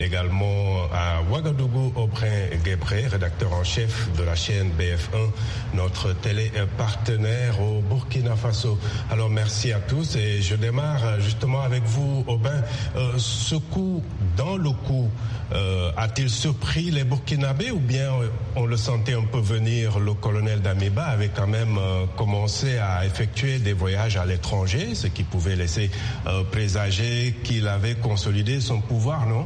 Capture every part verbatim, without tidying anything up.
Également à Ouagadougou, Aubrin Guébré, rédacteur en chef de la chaîne B F un, notre télé partenaire au Burkina Faso. Alors merci à tous et je démarre justement avec vous, Aubin. Euh, ce coup dans le coup, euh, a-t-il surpris les Burkinabés ou bien on le sentait un peu venir? Le colonel Damiba avait quand même euh, commencé à effectuer des voyages à l'étranger, ce qui pouvait laisser euh, présager qu'il avait consolidé son pouvoir, non?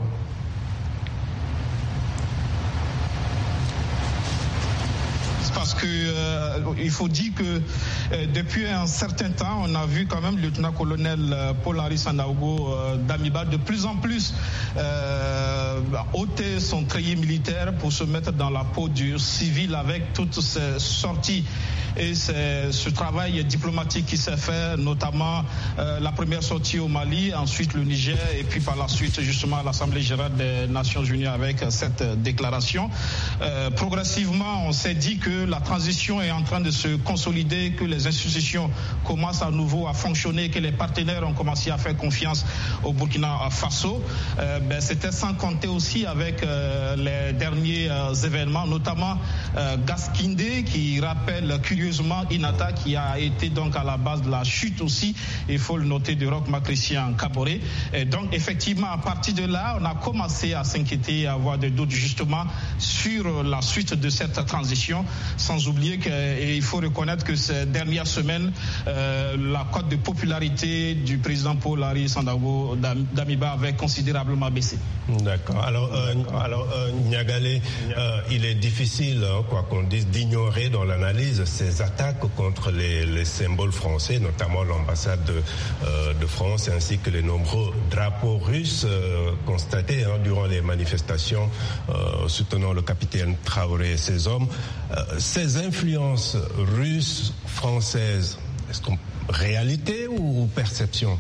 Parce que euh, il faut dire que euh, depuis un certain temps, on a vu quand même le lieutenant-colonel euh, Paul-Henri Sandaogo euh, Damiba de plus en plus euh, ôter son treillis militaire pour se mettre dans la peau du civil avec toutes ces sorties et c'est ce travail diplomatique qui s'est fait, notamment euh, la première sortie au Mali, ensuite le Niger et puis par la suite justement à l'Assemblée générale des Nations Unies avec cette déclaration. Euh, progressivement, on s'est dit que la transition est en train de se consolider, que les institutions commencent à nouveau à fonctionner, que les partenaires ont commencé à faire confiance au Burkina Faso. Euh, ben, c'était sans compter aussi avec euh, les derniers euh, événements, notamment euh, Gaskindé qui rappelle curieusement Inata qui a été donc à la base de la chute aussi, il faut le noter, de Roch Marc-Christian Kaboré. Et donc effectivement à partir de là, on a commencé à s'inquiéter, à avoir des doutes justement sur la suite de cette transition, sans oublier qu'il faut reconnaître que ces dernières semaines, euh, la cote de popularité du président Paul-Henri Sandaogo Damiba avait considérablement baissé. D'accord. Alors, euh, alors euh, Niagalé, euh, il est difficile, hein, quoi qu'on dise, d'ignorer dans l'analyse ces attaques contre les, les symboles français, notamment l'ambassade de, euh, de France, ainsi que les nombreux drapeaux russes euh, constatés hein, durant les manifestations euh, soutenant le capitaine Traoré et ses hommes. Euh, ces influences russes, françaises, est-ce qu'on réalité ou perception?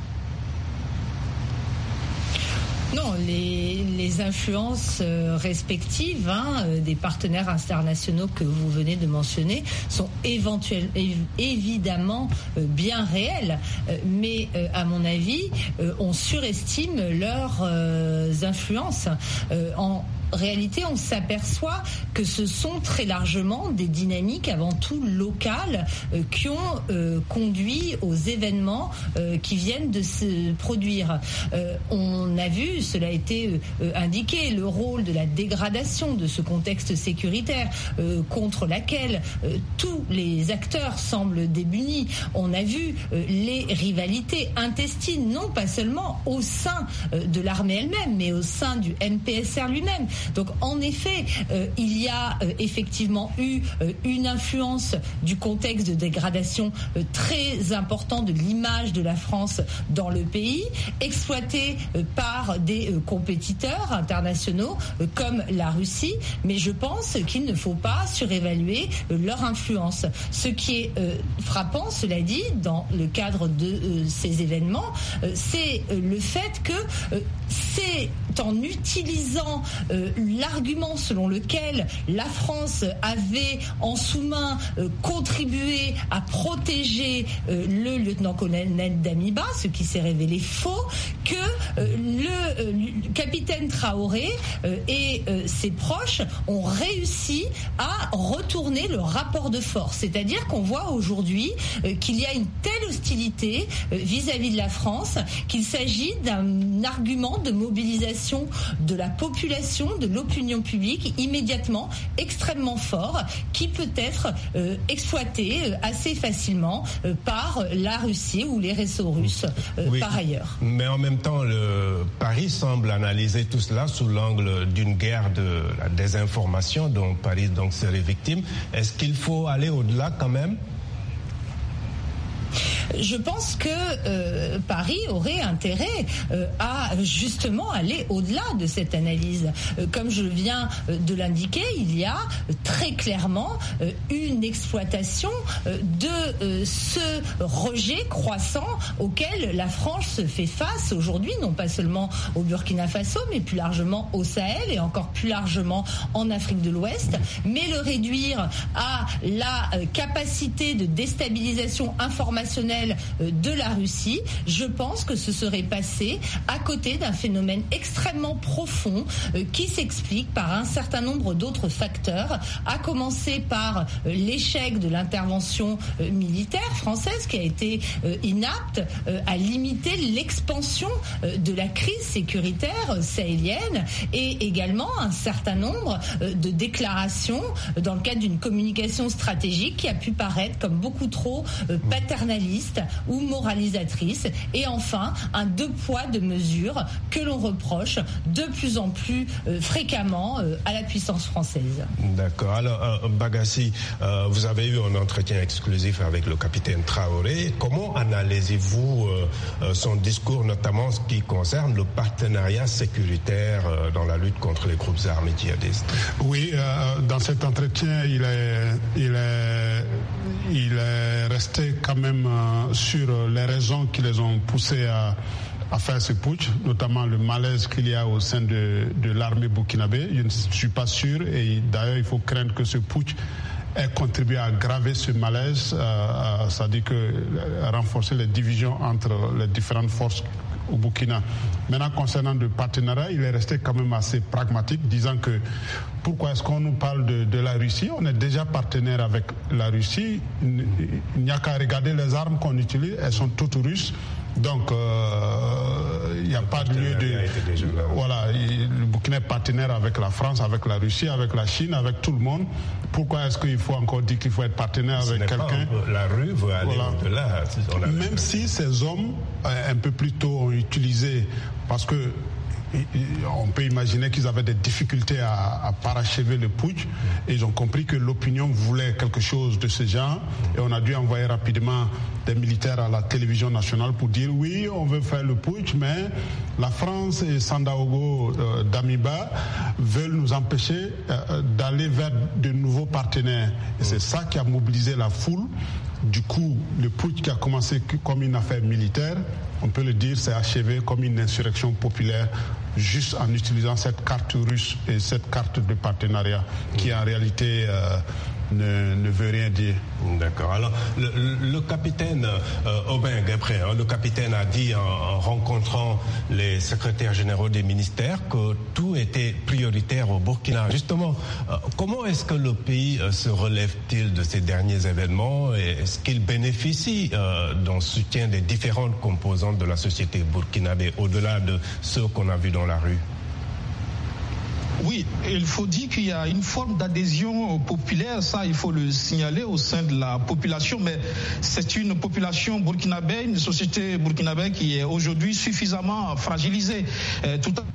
Non, les, les influences euh, respectives hein, euh, des partenaires internationaux que vous venez de mentionner sont éventuellement, év- évidemment euh, bien réelles, euh, mais euh, à mon avis, euh, on surestime leurs euh, influences. Euh, en réalité, on s'aperçoit que ce sont très largement des dynamiques avant tout locales euh, qui ont euh, conduit aux événements euh, qui viennent de se produire. Euh, on a vu, cela a été euh, indiqué, le rôle de la dégradation de ce contexte sécuritaire euh, contre laquelle euh, tous les acteurs semblent démunis. On a vu euh, les rivalités intestines, non pas seulement au sein euh, de l'armée elle-même, mais au sein du M P S R lui-même. Donc en effet, euh, il y a euh, effectivement eu euh, une influence du contexte de dégradation euh, très important de l'image de la France dans le pays, exploitée euh, par des euh, compétiteurs internationaux euh, comme la Russie, mais je pense qu'il ne faut pas surévaluer euh, leur influence. Ce qui est euh, frappant, cela dit, dans le cadre de euh, ces événements, euh, c'est euh, le fait que euh, c'est en utilisant euh, l'argument selon lequel la France avait en sous-main euh, contribué à protéger euh, le lieutenant-colonel Damiba, ce qui s'est révélé faux, que euh, le, euh, le capitaine Traoré euh, et euh, ses proches ont réussi à retourner le rapport de force. C'est-à-dire qu'on voit aujourd'hui euh, qu'il y a une telle hostilité euh, vis-à-vis de la France qu'il s'agit d'un argument de mobilisation de la population, de l'opinion publique immédiatement extrêmement fort, qui peut être euh, exploité euh, assez facilement euh, par la Russie ou les réseaux russes euh, oui, par ailleurs. Mais en même temps, le Paris semble analyser tout cela sous l'angle d'une guerre de la désinformation dont Paris donc serait victime. Est-ce qu'il faut aller au-delà quand même ? Je pense que euh, Paris aurait intérêt euh, à justement aller au-delà de cette analyse. Euh, comme je viens euh, de l'indiquer, il y a euh, très clairement euh, une exploitation euh, de euh, ce rejet croissant auquel la France fait face aujourd'hui, non pas seulement au Burkina Faso, mais plus largement au Sahel et encore plus largement en Afrique de l'Ouest, mais le réduire à la euh, capacité de déstabilisation informationnelle traditionnelle de la Russie, je pense que ce serait passé à côté d'un phénomène extrêmement profond qui s'explique par un certain nombre d'autres facteurs, à commencer par l'échec de l'intervention militaire française qui a été inapte à limiter l'expansion de la crise sécuritaire sahélienne, et également un certain nombre de déclarations dans le cadre d'une communication stratégique qui a pu paraître comme beaucoup trop paternaliste ou moralisatrice, et enfin un deux poids deux mesures que l'on reproche de plus en plus fréquemment à la puissance française. D'accord. Alors euh, Bagassi, euh, vous avez eu un entretien exclusif avec le capitaine Traoré. Comment analysez-vous euh, son discours, notamment ce qui concerne le partenariat sécuritaire euh, dans la lutte contre les groupes armés djihadistes? Oui, euh, dans cet entretien, il est, il est, il est resté quand même euh, sur les raisons qui les ont poussés à, à faire ce putsch, notamment le malaise qu'il y a au sein de, de l'armée burkinabé. Je ne suis pas sûr, et d'ailleurs il faut craindre que ce putsch ait contribué à aggraver ce malaise, euh, c'est-à-dire que euh, renforcer les divisions entre les différentes forces au Burkina. Maintenant, concernant le partenariat, il est resté quand même assez pragmatique, disant que pourquoi est-ce qu'on nous parle de, de la Russie? On est déjà partenaire avec la Russie. Il n'y a qu'à regarder les armes qu'on utilise, elles sont toutes russes. Donc, il euh, n'y a le pas de lieu de... Voilà, il, le Burkina est partenaire avec la France, avec la Russie, avec la Chine, avec tout le monde. Pourquoi est-ce qu'il faut encore dire qu'il faut être partenaire Ce avec quelqu'un? La rue veut aller voilà. au-delà. Même si ces hommes, un peu plus tôt, ont utilisé... Parce que on peut imaginer qu'ils avaient des difficultés à, à parachever le putsch, et ils ont compris que l'opinion voulait quelque chose de ce genre, et on a dû envoyer rapidement des militaires à la télévision nationale pour dire oui, on veut faire le putsch, mais la France et Sandaogo euh, Damiba veulent nous empêcher euh, d'aller vers de nouveaux partenaires. Et c'est ça qui a mobilisé la foule. Du coup, le putsch qui a commencé comme une affaire militaire, on peut le dire, c'est achevé comme une insurrection populaire, juste en utilisant cette carte russe et cette carte de partenariat qui en réalité euh, ne, ne veut rien dire. D'accord. Alors, le, le capitaine euh, Aubin Guépré, hein, le capitaine a dit en, en rencontrant les secrétaires généraux des ministères que tout était prioritaire au Burkina. Justement, euh, comment est-ce que le pays euh, se relève-t-il de ces derniers événements, et est-ce qu'il bénéficie euh, d'un soutien des différentes composantes de la société burkinabé, au-delà de ceux qu'on a vus dans la rue? Oui, il faut dire qu'il y a une forme d'adhésion populaire, ça il faut le signaler au sein de la population, mais c'est une population burkinabé, une société burkinabé qui est aujourd'hui suffisamment fragilisée. Euh, tout à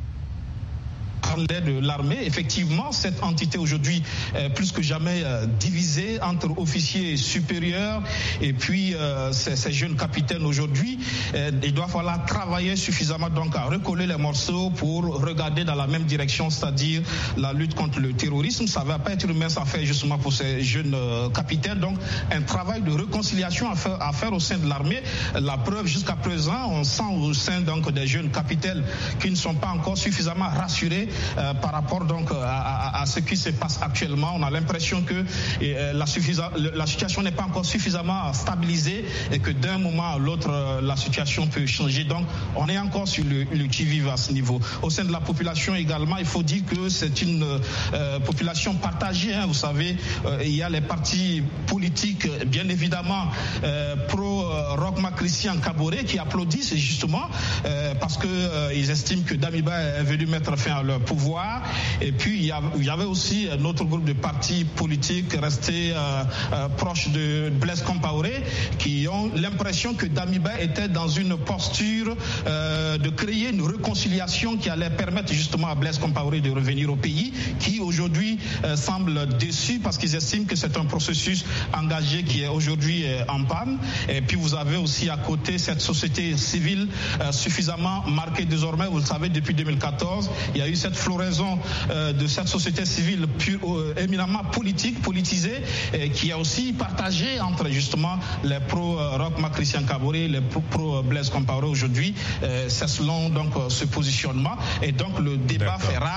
parlait de l'armée, effectivement, cette entité aujourd'hui euh, plus que jamais euh, divisée entre officiers supérieurs et puis euh, ces, ces jeunes capitaines aujourd'hui. Euh, il doit falloir travailler suffisamment donc à recoller les morceaux pour regarder dans la même direction, c'est-à-dire la lutte contre le terrorisme. Ça ne va pas être une mince affaire justement pour ces jeunes euh, capitaines. Donc un travail de réconciliation à faire, à faire au sein de l'armée. La preuve, jusqu'à présent, on sent au sein donc des jeunes capitaines qui ne sont pas encore suffisamment rassurés Euh, par rapport donc à, à, à ce qui se passe actuellement. On a l'impression que euh, la, suffisa- la situation n'est pas encore suffisamment stabilisée et que d'un moment à l'autre euh, la situation peut changer. Donc on est encore sur le, le qui-vive à ce niveau. Au sein de la population également, il faut dire que c'est une euh, population partagée, hein. Vous savez, euh, il y a les partis politiques bien évidemment euh, pro euh, Roch-Marc Christian Kaboré qui applaudissent justement euh, parce que euh, ils estiment que Damiba est venu mettre fin à leur pouvoir. Et puis il y, a, il y avait aussi un autre groupe de partis politiques restés euh, euh, proches de Blaise Compaoré qui ont l'impression que Damiba était dans une posture euh, de créer une réconciliation qui allait permettre justement à Blaise Compaoré de revenir au pays, qui aujourd'hui euh, semble déçu parce qu'ils estiment que c'est un processus engagé qui est aujourd'hui euh, en panne. Et puis vous avez aussi à côté cette société civile euh, suffisamment marquée désormais. Vous le savez, depuis deux mille quatorze, il y a eu cette floraison euh, de cette société civile pure, euh, éminemment politique, politisée, euh, qui est aussi partagée entre justement les pro-Roch-Marc Christian Kaboré, les pro-Blaise Compaoré aujourd'hui. Euh, c'est selon donc ce positionnement. Et donc le débat fait rage.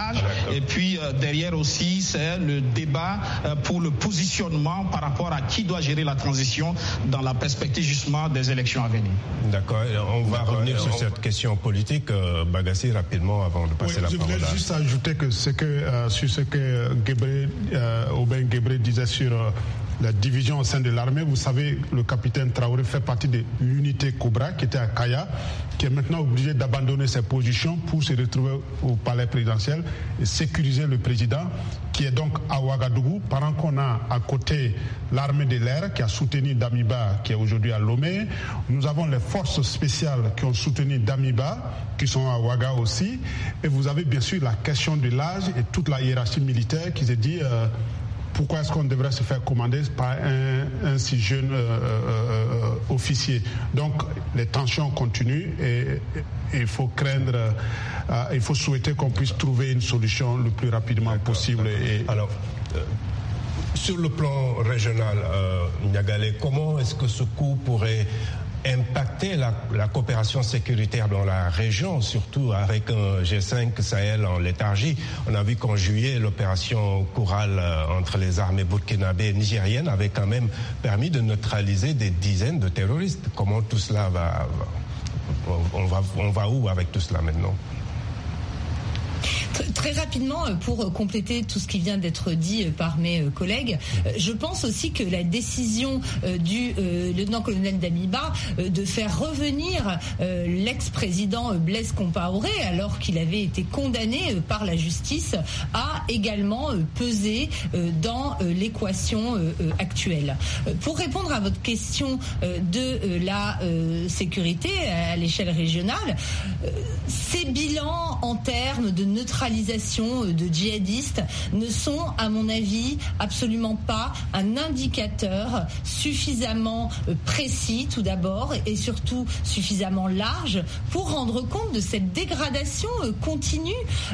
Et puis euh, derrière aussi, c'est le débat euh, pour le positionnement par rapport à qui doit gérer la transition dans la perspective justement des élections à venir. D'accord. On va D'accord. revenir sur on... cette question politique, euh, Bagassi, rapidement avant de passer oui, la je parole. Je voulais juste ajouter que, ce que euh, sur ce que Gebré, euh, Aubin Gebré disait sur euh, la division au sein de l'armée. Vous savez, le capitaine Traoré fait partie de l'unité Cobra qui était à Kaya, qui est maintenant obligé d'abandonner ses positions pour se retrouver au palais présidentiel et sécuriser le président, qui est donc à Ouagadougou, pendant qu'on a à côté l'armée de l'air qui a soutenu Damiba, qui est aujourd'hui à Lomé. Nous avons les forces spéciales qui ont soutenu Damiba, qui sont à Ouaga aussi. Et vous avez bien sûr la question de l'âge et toute la hiérarchie militaire qui s'est dit... Euh, pourquoi est-ce qu'on devrait se faire commander par un, un si jeune euh, euh, officier? Donc les tensions continuent et il faut craindre, euh, il faut souhaiter qu'on puisse trouver une solution le plus rapidement d'accord, possible. D'accord. Et... Alors, euh, sur le plan régional, euh, Niagalé, comment est-ce que ce coup pourrait impacter la, la coopération sécuritaire dans la région, surtout avec un G cinq Sahel en léthargie? On a vu qu'en juillet, l'opération Coral entre les armées burkinabées et nigériennes avait quand même permis de neutraliser des dizaines de terroristes. Comment tout cela va, on va, on va où avec tout cela maintenant? Très rapidement, pour compléter tout ce qui vient d'être dit par mes collègues, je pense aussi que la décision du lieutenant-colonel Damiba de faire revenir l'ex-président Blaise Compaoré, alors qu'il avait été condamné par la justice, a également pesé dans l'équation actuelle. Pour répondre à votre question de la sécurité à l'échelle régionale, ces bilans en termes de neutralisation de djihadistes ne sont, à mon avis, absolument pas un indicateur suffisamment précis, tout d'abord, et surtout suffisamment large pour rendre compte de cette dégradation continue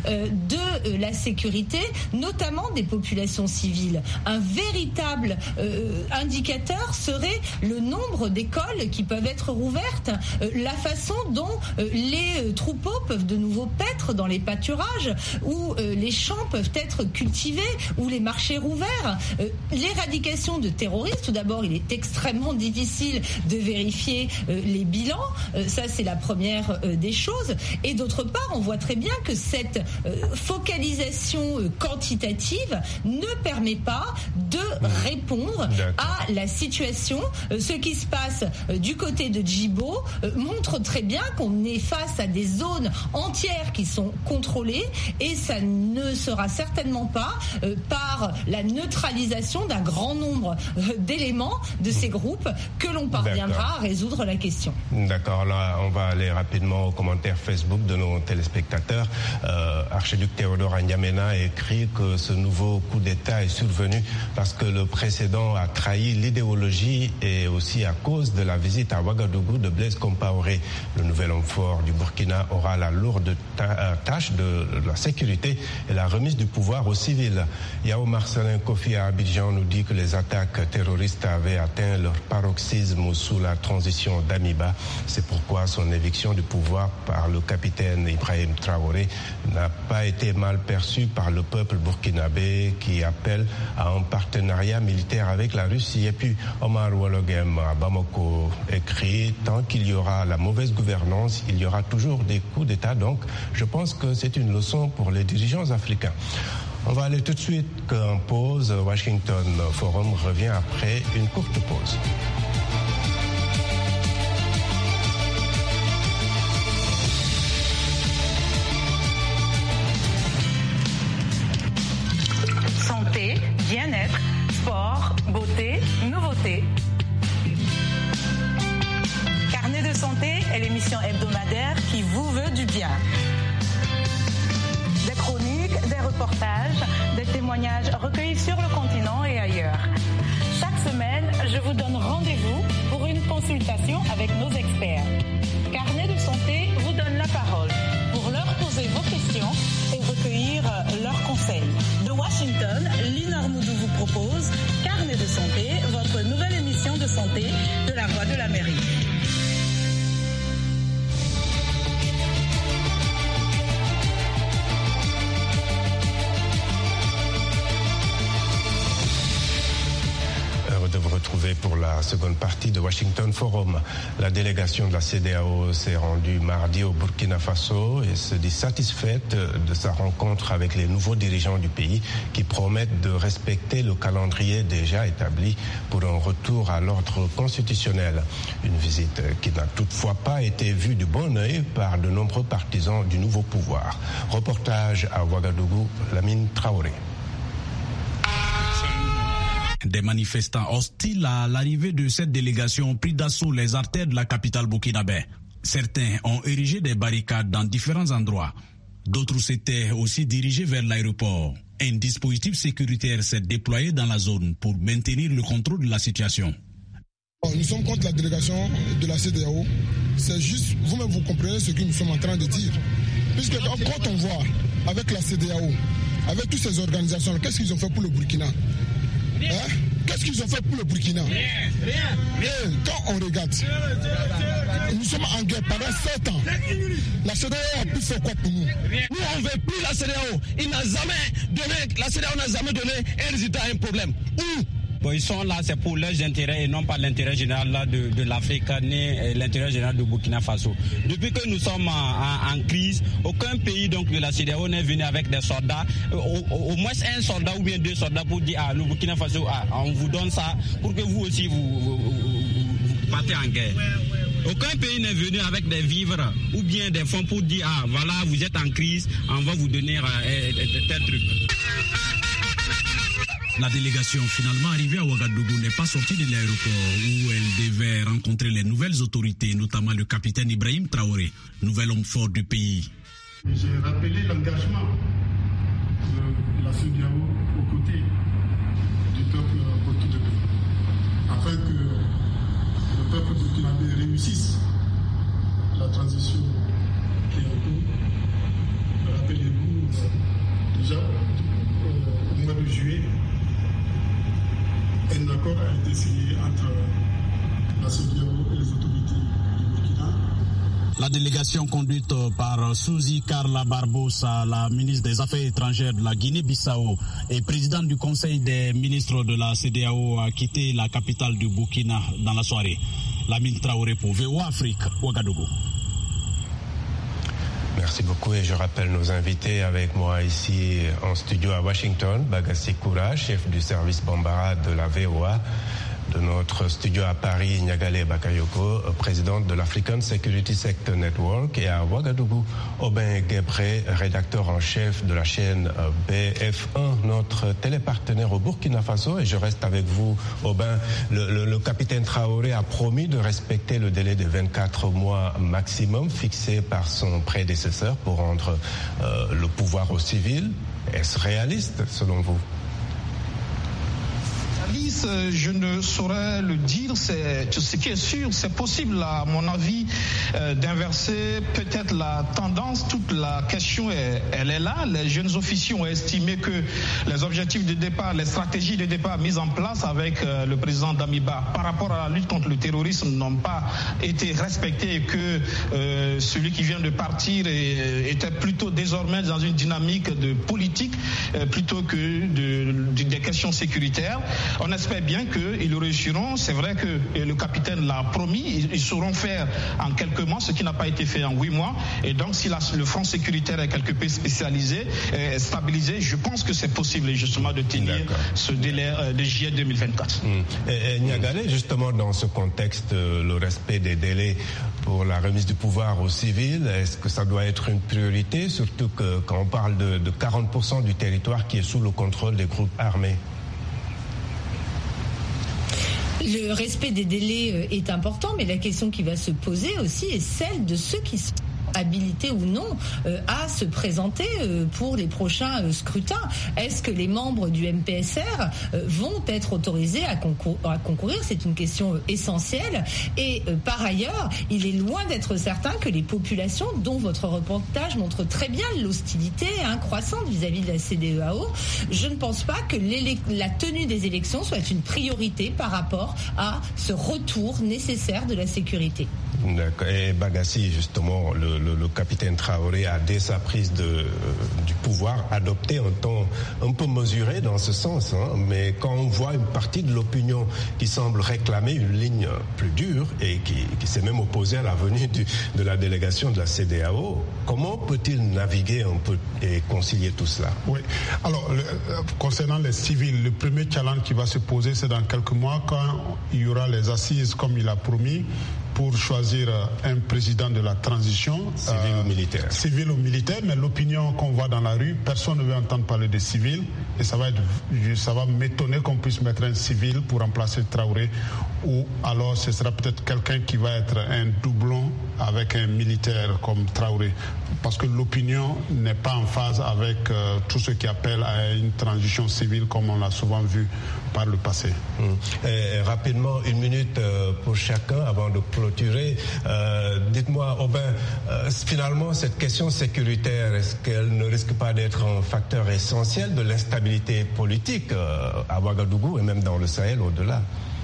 de la sécurité, notamment des populations civiles. Un véritable indicateur serait le nombre d'écoles qui peuvent être rouvertes, la façon dont les troupeaux peuvent de nouveau paître dans les pâturages, où euh, les champs peuvent être cultivés, où les marchés rouverts. Euh, l'éradication de terroristes, tout d'abord, il est extrêmement difficile de vérifier euh, les bilans. Euh, ça, c'est la première euh, des choses. Et d'autre part, on voit très bien que cette euh, focalisation euh, quantitative ne permet pas de répondre D'accord. à la situation. Euh, ce qui se passe euh, du côté de Djibo euh, montre très bien qu'on est face à des zones entières qui sont contrôlées. Et ça ne sera certainement pas euh, par la neutralisation d'un grand nombre euh, d'éléments de ces groupes que l'on parviendra D'accord. à résoudre la question. D'accord, là on va aller rapidement aux commentaires Facebook de nos téléspectateurs. Euh, Archiduc Théodore N'Djamena a écrit que ce nouveau coup d'État est survenu parce que le précédent a trahi l'idéologie et aussi à cause de la visite à Ouagadougou de Blaise Compaoré. Le nouvel homme fort du Burkina aura la lourde ta- tâche de la sécurité et la remise du pouvoir aux civils. Yao Marcelin Kofi à Abidjan nous dit que les attaques terroristes avaient atteint leur paroxysme sous la transition d'Amiba. C'est pourquoi son éviction du pouvoir par le capitaine Ibrahim Traoré n'a pas été mal perçue par le peuple burkinabé qui appelle à un partenariat militaire avec la Russie. Et puis Omar Wologem à Bamako écrit « Tant qu'il y aura la mauvaise gouvernance, il y aura toujours des coups d'État. » Donc je pense que c'est une leçon pour les dirigeants africains. On va aller tout de suite en pause. Washington Forum revient après une courte pause. Santé, bien-être, sport, beauté, nouveauté. Carnet de santé est l'émission hebdomadaire qui vous veut du bien. Des chroniques, des reportages, des témoignages recueillis sur le continent et ailleurs. Chaque semaine, je vous donne rendez-vous pour une consultation avec nos experts. Carnet de santé vous donne la parole pour leur poser vos questions et recueillir leurs conseils. De Washington, Lina Armoudou vous propose Carnet de santé, votre nouvelle émission de santé de la Voix de l'Amérique. retrouver pour la seconde partie de Washington Forum. La délégation de la C D A O s'est rendue mardi au Burkina Faso et se dit satisfaite de sa rencontre avec les nouveaux dirigeants du pays qui promettent de respecter le calendrier déjà établi pour un retour à l'ordre constitutionnel. Une visite qui n'a toutefois pas été vue du bon œil par de nombreux partisans du nouveau pouvoir. Reportage à Ouagadougou, Lamine Traoré. Des manifestants hostiles à l'arrivée de cette délégation ont pris d'assaut les artères de la capitale burkinabé. Certains ont érigé des barricades dans différents endroits. D'autres s'étaient aussi dirigés vers l'aéroport. Un dispositif sécuritaire s'est déployé dans la zone pour maintenir le contrôle de la situation. Nous sommes contre la délégation de la C D A O. C'est juste, vous-même vous comprenez ce que nous sommes en train de dire. Puisque quand on voit avec la C D A O, avec toutes ces organisations, qu'est-ce qu'ils ont fait pour le Burkina? Hein? Qu'est-ce qu'ils ont fait pour le Burkina? Rien, rien, rien. Quand on regarde, nous sommes en guerre pendant sept ans. La C D A O a pu faire quoi pour nous? Nous, on ne veut plus la C D A O. Il n'a jamais donné, la C D A O n'a jamais donné un résultat à un problème. Où? Bon, ils sont là, c'est pour leurs intérêts et non pas l'intérêt général là, de, de l'Afrique ni l'intérêt général de Burkina Faso. Depuis que nous sommes en, en, en crise, aucun pays donc, de la C D A O n'est venu avec des soldats, au, au moins un soldat ou bien deux soldats pour dire ah, le Burkina Faso, ah, on vous donne ça pour que vous aussi vous, vous, vous, vous partez en guerre. Aucun pays n'est venu avec des vivres ou bien des fonds pour dire ah voilà, vous êtes en crise, on va vous donner euh, tel truc. La délégation finalement arrivée à Ouagadougou n'est pas sortie de l'aéroport où elle devait rencontrer les nouvelles autorités, notamment le capitaine Ibrahim Traoré, nouvel homme fort du pays. J'ai rappelé l'engagement de la C D A O aux côtés du peuple burkinabé, afin que le peuple burkinabé réussisse la transition qui est en cours. Rappelez-vous, déjà au mois de juillet, un accord a été signé entre la C D A O et les autorités du Burkina. La délégation conduite par Suzy Carla Barbosa, la ministre des Affaires étrangères de la Guinée-Bissau et présidente du Conseil des ministres de la C D A O, a quitté la capitale du Burkina dans la soirée. Lamine Traoré pour V O A Afrique, Ouagadougou. Merci beaucoup et je rappelle nos invités avec moi ici en studio à Washington, Bagassi Koura, chef du service Bambara de la V O A, de notre studio à Paris, Niagale Bakayoko, présidente de l'African Security Sector Network, et à Ouagadougou, Aubin Guébré, rédacteur en chef de la chaîne B F un, notre télépartenaire au Burkina Faso. Et je reste avec vous, Aubin. Le, le, le capitaine Traoré a promis de respecter le délai de vingt-quatre mois maximum fixé par son prédécesseur pour rendre euh, le pouvoir aux civils. Est-ce réaliste, selon vous? Je ne saurais le dire, c'est, ce qui est sûr, c'est possible à mon avis euh, d'inverser peut-être la tendance. Toute la question est, elle est là. Les jeunes officiers ont estimé que les objectifs de départ, les stratégies de départ mises en place avec euh, le président Damiba par rapport à la lutte contre le terrorisme n'ont pas été respectés et que euh, celui qui vient de partir est, était plutôt désormais dans une dynamique de politique euh, plutôt que de, de, des questions sécuritaires. On espère bien qu'ils le réussiront. C'est vrai que le capitaine l'a promis. Ils sauront faire en quelques mois ce qui n'a pas été fait en huit mois. Et donc, si la, le front sécuritaire est quelque peu spécialisé, euh, stabilisé, je pense que c'est possible justement de tenir ce délai euh, de juillet deux mille vingt-quatre. Mmh. Et, et Niagale, justement, dans ce contexte, euh, le respect des délais pour la remise du pouvoir aux civils, est-ce que ça doit être une priorité, surtout que quand on parle de, de quarante pour cent du territoire qui est sous le contrôle des groupes armés? Le respect des délais est important, mais la question qui va se poser aussi est celle de ceux qui sont habilités ou non euh, à se présenter euh, pour les prochains euh, scrutins. Est-ce que les membres du M P S R euh, vont être autorisés à, concour- à concourir? C'est une question euh, essentielle. Et euh, par ailleurs, il est loin d'être certain que les populations, dont votre reportage montre très bien l'hostilité hein, croissante vis-à-vis de la C D A O, je ne pense pas que la tenue des élections soit une priorité par rapport à ce retour nécessaire de la sécurité. Et Bagassi, justement, le, le, le capitaine Traoré a, dès sa prise de, du pouvoir, adopté un ton un peu mesuré dans ce sens. Hein. Mais quand on voit une partie de l'opinion qui semble réclamer une ligne plus dure et qui, qui s'est même opposée à la venue du, de la délégation de la C E D E A O, comment peut-il naviguer un peu et concilier tout cela? Oui. Alors, le, concernant les civils, le premier challenge qui va se poser, c'est dans quelques mois, quand il y aura les assises, comme il a promis, pour choisir un président de la transition. Civil euh, ou militaire. Civil ou militaire, mais l'opinion qu'on voit dans la rue, personne ne veut entendre parler de civils. Et ça va, être, ça va m'étonner qu'on puisse mettre un civil pour remplacer Traoré. Ou alors ce sera peut-être quelqu'un qui va être un doublon avec un militaire comme Traoré. Parce que l'opinion n'est pas en phase avec euh, tout ce qui appelle à une transition civile comme on l'a souvent vu par le passé. Hum. Et rapidement, une minute euh, pour chacun avant de clôturer. Euh, dites-moi, Aubin, euh, finalement, cette question sécuritaire, est-ce qu'elle ne risque pas d'être un facteur essentiel de l'instabilité politique euh, à Ouagadougou et même dans le Sahel au-delà?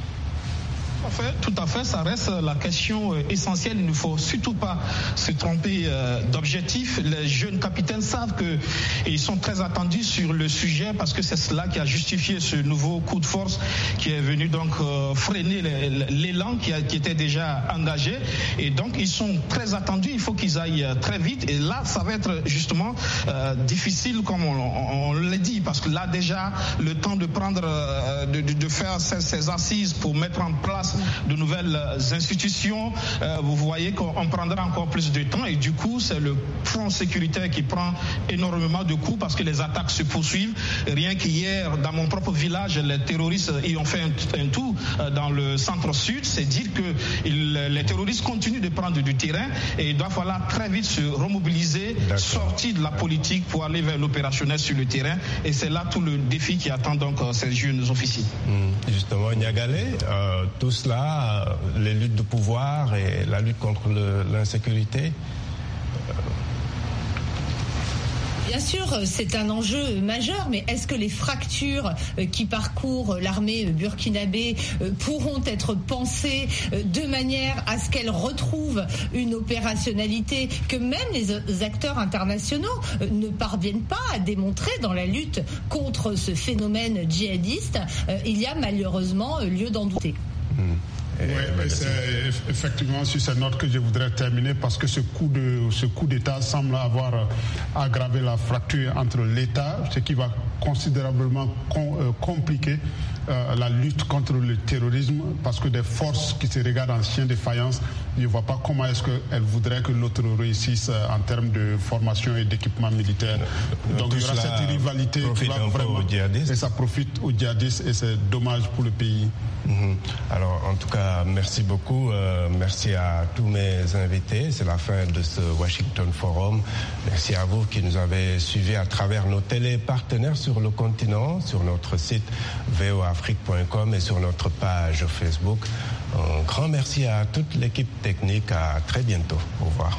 Tout à fait, tout à fait, ça reste la question essentielle. Il ne faut surtout pas se tromper d'objectif. Les jeunes capitaines savent qu'ils sont très attendus sur le sujet parce que c'est cela qui a justifié ce nouveau coup de force qui est venu donc freiner l'élan qui, qui était déjà engagé. Et donc ils sont très attendus. Il faut qu'ils aillent très vite. Et là, ça va être justement euh, difficile, comme on, on, on l'a dit, parce que là déjà le temps de prendre, euh, de, de, de faire ces, ces assises pour mettre en place de nouvelles institutions, euh, vous voyez qu'on prendra encore plus de temps et du coup c'est le front sécuritaire qui prend énormément de coups parce que les attaques se poursuivent. Rien qu'hier dans mon propre village, les terroristes y ont fait un, un tour euh, dans le centre-sud, c'est dire que il, les terroristes continuent de prendre du terrain et il doit falloir très vite se remobiliser, sortir de la politique pour aller vers l'opérationnel sur le terrain et c'est là tout le défi qui attend donc euh, ces jeunes officiers. Mmh, justement, Niagalé, euh, tout cela, les luttes de pouvoir et la lutte contre le, l'insécurité. Bien sûr, c'est un enjeu majeur, mais est-ce que les fractures qui parcourent l'armée burkinabé pourront être pensées de manière à ce qu'elles retrouvent une opérationnalité que même les acteurs internationaux ne parviennent pas à démontrer dans la lutte contre ce phénomène djihadiste? Il y a malheureusement lieu d'en douter. Mmh. Oui, c'est effectivement sur cette note que je voudrais terminer parce que ce coup de ce coup d'État semble avoir aggravé la fracture entre l'État, ce qui va considérablement com, euh, compliquer euh, la lutte contre le terrorisme parce que des forces qui se regardent en chien de faïence, je ne vois pas comment est-ce qu'elles voudraient que l'autre réussisse en termes de formation et d'équipement militaire. Donc Tout il y aura cette rivalité qui va vraiment et ça profite aux djihadistes et c'est dommage pour le pays. Mmh. Alors en tout cas merci beaucoup, euh, merci à tous mes invités, c'est la fin de ce Washington Forum. Merci à vous qui nous avez suivis à travers nos télépartenaires sur le continent, sur notre site v o afrique point com et sur notre page Facebook. Un grand merci à toute l'équipe technique, à très bientôt, au revoir.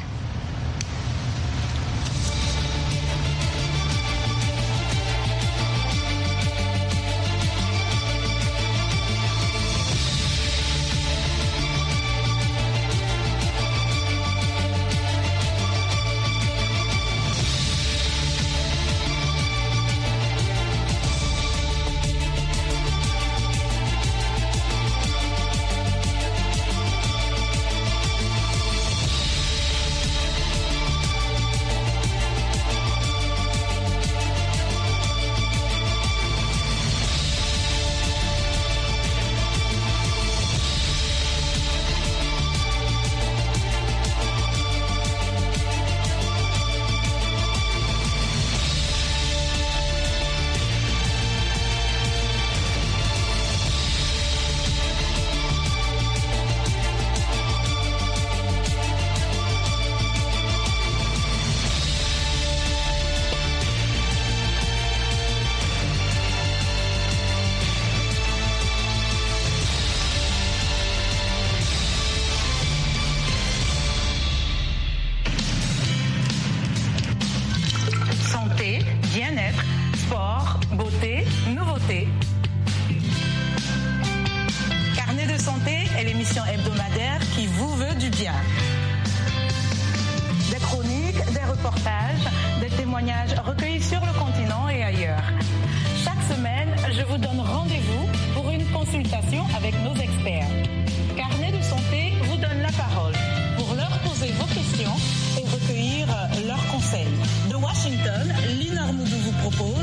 l'émission hebdomadaire qui vous veut du bien. Des chroniques, des reportages, des témoignages recueillis sur le continent et ailleurs. Chaque semaine, je vous donne rendez-vous pour une consultation avec nos experts.